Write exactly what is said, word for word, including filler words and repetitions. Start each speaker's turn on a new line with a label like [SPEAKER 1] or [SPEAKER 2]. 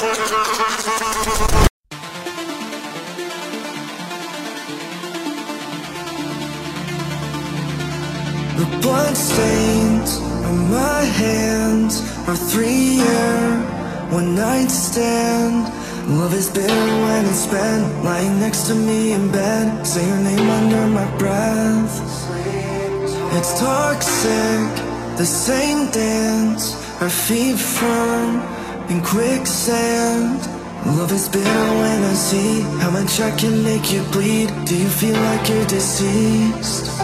[SPEAKER 1] The blood stains on my hands are three-year one-night stand. Love is bitter when it's spent, lying next to me in bed. Say your name under my breath. It's toxic, the same dance, our feet firm in quicksand. Love is bitter when I see how much I can make you bleed. Do you feel like you're deceased?